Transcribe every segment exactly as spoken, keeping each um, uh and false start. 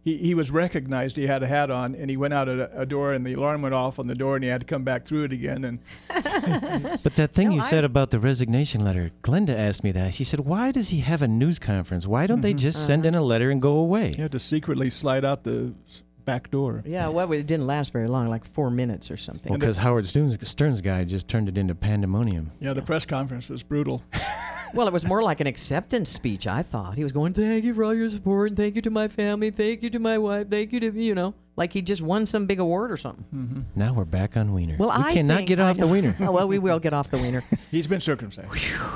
he, he was recognized. He had a hat on, and he went out a, a door, and the alarm went off on the door, and he had to come back through it again. And But that thing No, you I- said about the resignation letter, Glenda asked me that. She said, why does he have a news conference? Why don't they just send in a letter and go away? he had to secretly slide out the s- back door. Yeah, well, it didn't last very long, like four minutes or something. Well, because Howard Stern's, Stern's guy just turned it into pandemonium. Yeah, the press conference was brutal. Well, it was more like an acceptance speech, I thought. He was going, thank you for all your support, and thank you to my family, thank you to my wife, thank you to, you know, like he just won some big award or something. Now we're back on Wiener. Well, we I cannot think- get I off the know. Wiener. Oh, well, we will get off the wiener. He's been circumcised.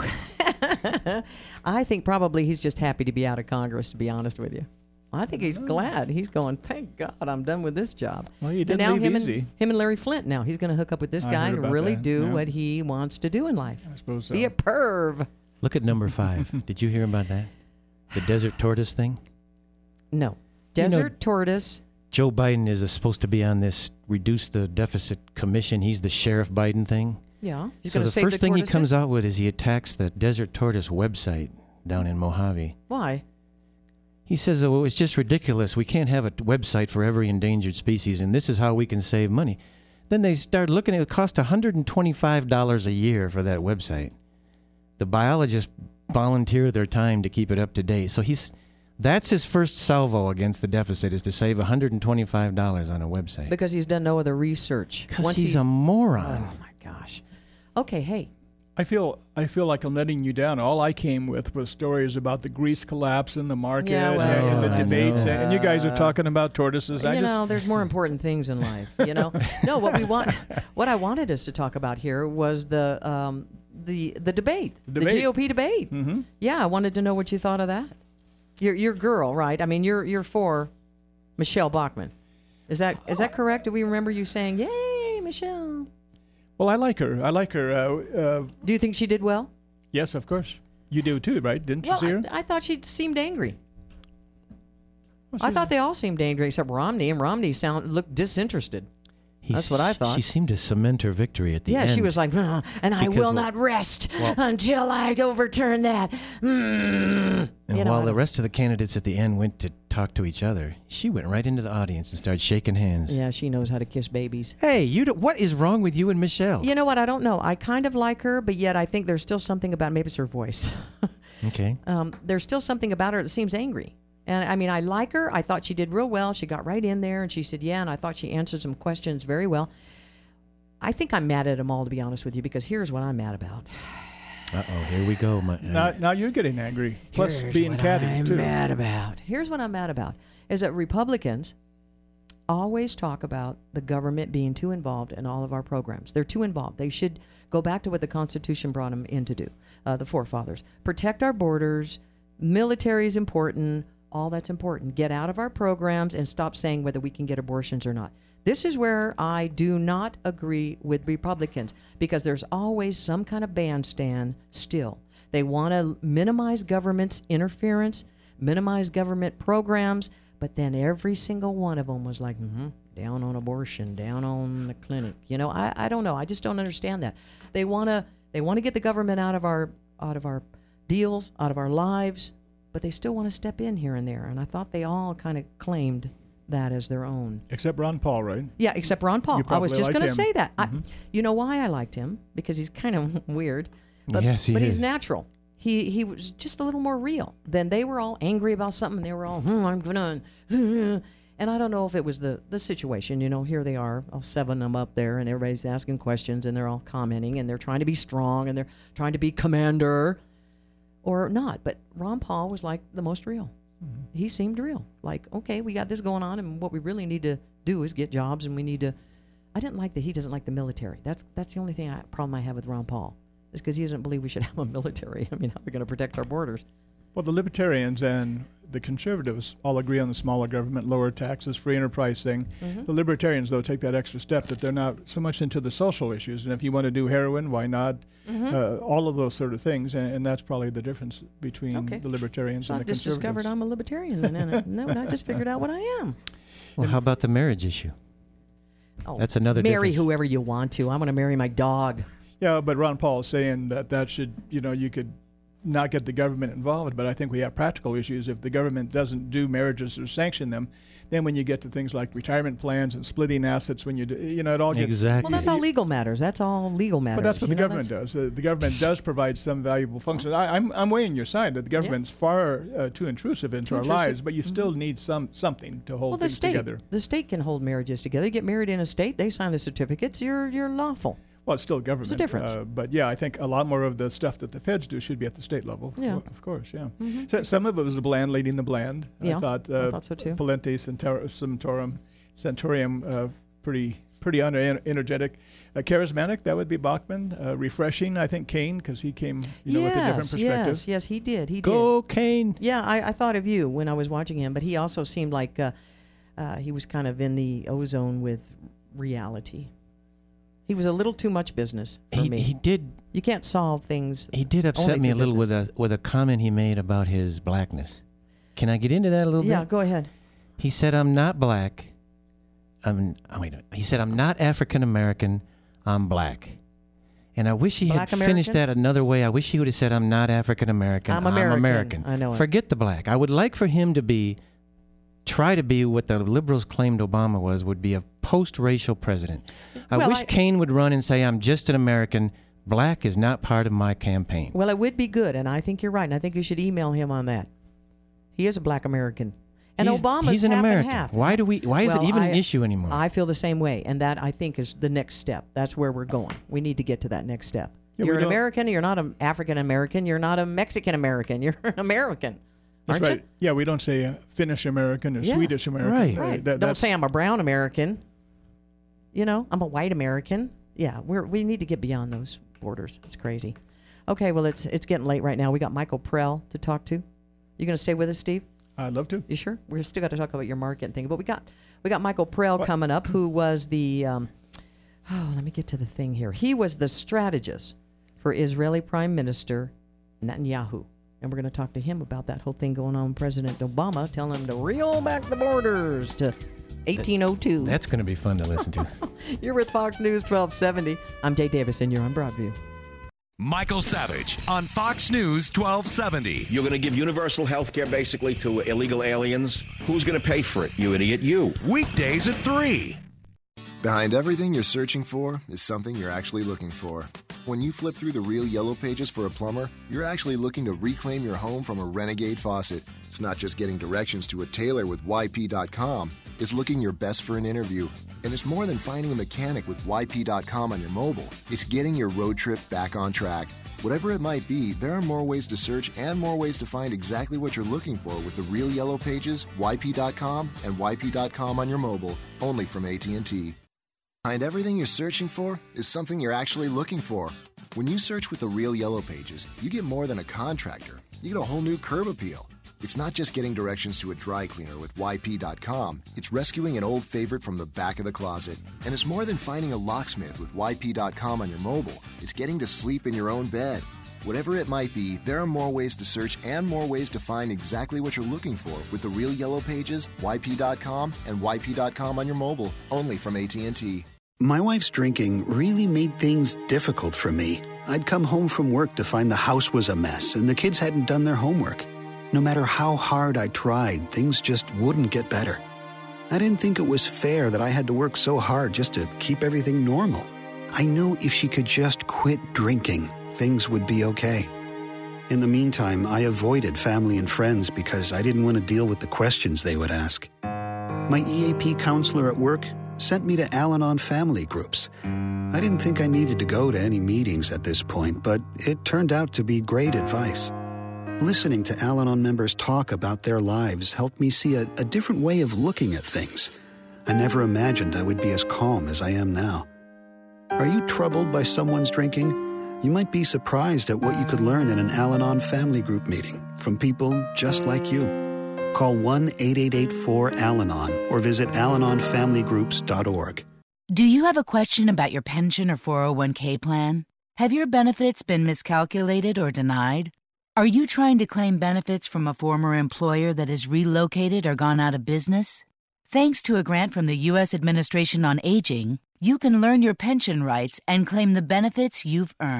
I think probably he's just happy to be out of Congress, to be honest with you. I think he's glad. He's going, thank God I'm done with this job. Well, he And didn't now leave him easy. And, him and Larry Flint now. He's going to hook up with this I guy heard and about really that, do yeah. what he wants to do in life. I suppose so. Be a perv. Look at number five. Did you hear about that? The desert tortoise thing? No. You know- Desert tortoise. Joe Biden is uh, supposed to be on this reduce the deficit commission. He's the Sheriff Biden thing. Yeah. He's so going the to save first the thing he tortoises? comes out with is he attacks the Desert Tortoise website down in Mojave. Why? He says, oh, it's just ridiculous. We can't have a t- website for every endangered species, and this is how we can save money. Then they start looking at it. It costs one hundred twenty-five dollars a year for that website. The biologists volunteer their time to keep it up to date. So he's that's his first salvo against the deficit, is to save one hundred twenty-five dollars on a website. Because he's done no other research. Because Once he's he- a moron. Oh, my gosh. Okay, hey. I feel I feel like I'm letting you down. All I came with was stories about the Greece collapse in the market Yeah, well, and, and the I debates, know. and you guys are talking about tortoises. I you just know, there's more important things in life. You know, no. What we want, what I wanted us to talk about here was the um, the the debate, The the, debate. G O P debate. Mhm. Yeah, I wanted to know what you thought of that. Your your girl, right? I mean, you're you're for Michelle Bachmann. Is that is that correct? Do we remember you saying, "Yay, Michelle"? well, I like her. I like her. Uh, uh, Do you think she did well? yes, of course. You do too, right? Didn't you Well, see her? I, I thought she seemed angry. Well, I she's- thought they all seemed angry except Romney, and Romney sound looked disinterested. He's, That's what I thought. She seemed to cement her victory at the Yeah, end. she was like, "Uh, and I Because, will well- not rest well- until I overturn that. Mm. And You know, while I the don't- rest of the candidates at the end went to talk to each other, she went right into the audience and started shaking hands. Yeah, she knows how to kiss babies. Hey, you! Do, what is wrong with you and Michelle? You know what? I don't know. I kind of like her, but yet I think there's still something about maybe it's her voice. Okay. um, there's still something about her that seems angry. And I mean, I like her. I thought she did real well. She got right in there and she said, yeah, and I thought she answered some questions very well. I think I'm mad at them all, to be honest with you, because here's what I'm mad about. Uh oh, here we go. My, now, now you're getting angry. Plus Here's being what catty I'm too. mad about. Here's what I'm mad about: is that Republicans always talk about the government being too involved in all of our programs. They're too involved. They should go back to what the Constitution brought them in to do. Uh, the forefathers protect our borders. Military is important. All that's important. Get out of our programs and stop saying whether we can get abortions or not. This is where I do not agree with Republicans, because there's always some kind of bandstand still. They want to minimize government's interference, minimize government programs, but then every single one of them was like, mm-hmm, down on abortion, down on the clinic. You know, I, I don't know. I just don't understand that. They want to they want to get the government out of our out of our deals, out of our lives, but they still want to step in here and there. And I thought they all kind of claimed that as their own. Except Ron Paul, right? Yeah, except Ron Paul. You I was probably just like going to him. say that. Mhm. I, you know why I liked him? Because he's kind of weird. But, Yes, he but is. he's natural. He he was just a little more real. Then they were all angry about something. And they were all, hmm, I'm gonna. And I don't know if it was the, the situation. You know, here they are, all seven of them up there, and everybody's asking questions, and they're all commenting, and they're trying to be strong, and they're trying to be commander, or not. But Ron Paul was like the most real. He seemed real. Like, okay, we got this going on, and what we really need to do is get jobs, and we need to. I didn't like that he doesn't like the military. That's that's the only thing I, problem I have with Ron Paul, is because he doesn't believe we should have a military. I mean, how are we going to protect our borders? Well, the libertarians and the conservatives all agree on the smaller government, lower taxes, free enterprise thing. Mm-hmm. The libertarians, though, take that extra step that they're not so much into the social issues. And if you want to do heroin, why not? Mm-hmm. Uh, all of those sort of things. And, and that's probably the difference between Okay. the libertarians So and I've the just conservatives. discovered I'm a libertarian, then, and no, I just figured out what I am. Well, how about the marriage issue? Oh, That's another marry difference. whoever you want to. I want to marry my dog. Yeah, but Ron Paul is saying that that should, you know, you could not get the government involved, but I think we have practical issues. If the government doesn't do marriages or sanction them, then when you get to things like retirement plans and splitting assets, when you do, you know, it all gets... Exactly. Well, that's all legal matters. That's all legal matters. But that's what you the know, government that's- does. Uh, the government does provide some valuable functions. I, I'm I'm weighing your side that the government's far uh, too intrusive into Too our intrusive. lives, but you still need some something to hold Well, the things state, together. the state can hold marriages together. You get married in a state, they sign the certificates. You're you're lawful. Well, it's still government. difference. Uh, but yeah, I think a lot more of the stuff that the feds do should be at the state level. Yeah. Well, of course, yeah. So some of it was the bland leading the bland. Yeah, I thought, I uh, thought so too. Palente, Centaur- Centaurum, Centurium, uh, pretty pretty under- energetic. Uh, charismatic, that would be Bachmann. Uh, refreshing, I think Kane, because he came, you know, yes, with a different perspective. yes, yes, he did. He did. Go, Kane. Yeah, I, I thought of you when I was watching him, but he also seemed like uh, uh, he was kind of in the ozone with reality. He was a little too much business for He, me. he did You can't solve things. he did upset Only me a through little with a with a comment he made about his blackness. Can I get into that a little Yeah, bit? go ahead. He said, "I'm not black. I'm." Oh, wait. He said, "I'm not African American. I'm black." And I wish he Black had finished American? that another way. I wish he would have said, "I'm not African American. I'm American." American." I know it. Forget the black. I would like for him to be, try to be what the liberals claimed Obama was, would be a post-racial president. I Well, wish I- Kane would run and say, "I'm just an American. Black is not part of my campaign." Well, it would be good, and I think you're right, and I think you should email him on that. He is a black American. And he's, Obama's he's an half American. and half. Why do we? Why is Well, it even I- an issue anymore? I feel the same way, and that I think is the next step. That's where we're going. We need to get to that next step. Yeah, you're we an don't- American. You're not an African American. You're not a Mexican American. You're an American, That's aren't right. Yeah, we don't say uh, Finnish American or Yeah. Swedish American. Right. you? Uh, Right. that- Don't that's- say I'm a brown American. You know, I'm a white American. Yeah, we're we need to get beyond those borders. It's crazy. Okay, well it's it's getting late right now. We got Michael Prell to talk to. You going to stay with us, Steve? I'd love to. You sure? We're still got to talk about your market thing, but we got we got Michael Prell What? coming up, who was the um, oh, let me get to the thing here. He was the strategist for Israeli Prime Minister Netanyahu, and we're going to talk to him about that whole thing going on with President Obama, telling him to reel back the borders to eighteen oh two. That's going to be fun to listen to. You're with Fox News twelve seventy. I'm Dave Davis, and you're on Broadview. Michael Savage on Fox News twelve seventy. You're going to give universal health care basically to illegal aliens? Who's going to pay for it, you idiot? You. Weekdays at three. Behind everything you're searching for is something you're actually looking for. When you flip through the Real Yellow Pages for a plumber, you're actually looking to reclaim your home from a renegade faucet. It's not just getting directions to a tailor with Y P dot com. It's looking your best for an interview. And it's more than finding a mechanic with Y P dot com on your mobile. It's getting your road trip back on track. Whatever it might be, there are more ways to search and more ways to find exactly what you're looking for with the Real Yellow Pages, Y P dot com, and Y P dot com on your mobile, only from A T and T. Behind everything you're searching for is something you're actually looking for. When you search with the Real Yellow Pages, you get more than a contractor. You get a whole new curb appeal. It's not just getting directions to a dry cleaner with Y P dot com. It's rescuing an old favorite from the back of the closet. And it's more than finding a locksmith with Y P dot com on your mobile. It's getting to sleep in your own bed. Whatever it might be, there are more ways to search and more ways to find exactly what you're looking for with the Real Yellow Pages, Y P dot com, and Y P dot com on your mobile, only from A T and T. My wife's drinking really made things difficult for me. I'd come home from work to find the house was a mess and the kids hadn't done their homework. No matter how hard I tried, things just wouldn't get better. I didn't think it was fair that I had to work so hard just to keep everything normal. I knew if she could just quit drinking, things would be okay. In the meantime, I avoided family and friends because I didn't want to deal with the questions they would ask. My E A P counselor at work sent me to Al-Anon family groups. I didn't think I needed to go to any meetings at this point, but it turned out to be great advice. Listening to Al-Anon members talk about their lives helped me see a, a different way of looking at things. I never imagined I would be as calm as I am now. Are you troubled by someone's drinking? You might be surprised at what you could learn in an Al-Anon family group meeting from people just like you. Call one eight eight eight four Al-Anon or visit al anon family groups dot org. Do you have a question about your pension or four oh one k plan? Have your benefits been miscalculated or denied? Are you trying to claim benefits from a former employer that has relocated or gone out of business? Thanks to a grant from the U S Administration on Aging, you can learn your pension rights and claim the benefits you've earned.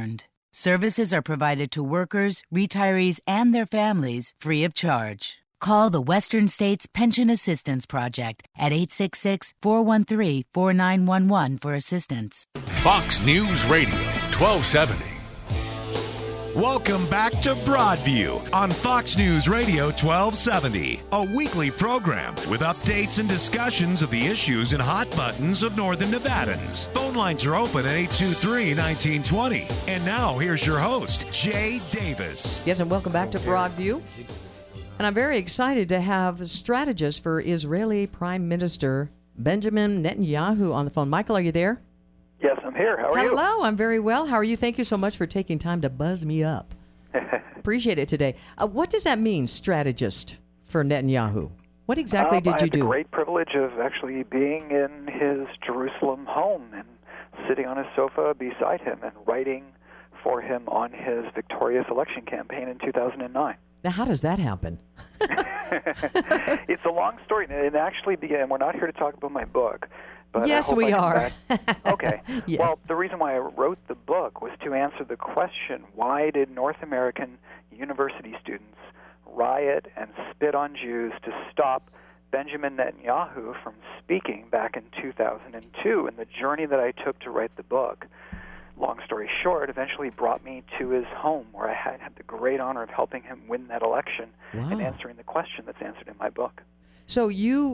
Services are provided to workers, retirees, and their families free of charge. Call the Western States Pension Assistance Project at eight six six, four one three, four nine one one for assistance. Fox News Radio, twelve seventy. Welcome back to Broadview on Fox News Radio twelve seventy, a weekly program with updates and discussions of the issues and hot buttons of Northern Nevadans. Phone lines are open at eight two three, one nine two zero. And now here's your host, Jay Davis. Yes, and welcome back to Broadview. And I'm very excited to have strategist for Israeli Prime Minister Benjamin Netanyahu on the phone. Michael, are you there? Yes, I'm here. How are Hello, you? Hello, I'm very well. How are you? Thank you so much for taking time to buzz me up. Appreciate it today. Uh, what does that mean, strategist for Netanyahu? What exactly um, did I you had do? the great privilege of actually being in his Jerusalem home and sitting on his sofa beside him and writing for him on his victorious election campaign in two thousand nine. Now, how does that happen? It's a long story. It actually began, we're not here to talk about my book. But yes, I hope we I are. Okay. Yes. Well, the reason why I wrote the book was to answer the question, why did North American university students riot and spit on Jews to stop Benjamin Netanyahu from speaking back in two thousand two? And the journey that I took to write the book, long story short, eventually brought me to his home, where I had, had the great honor of helping him win that election Wow. and answering the question that's answered in my book. So you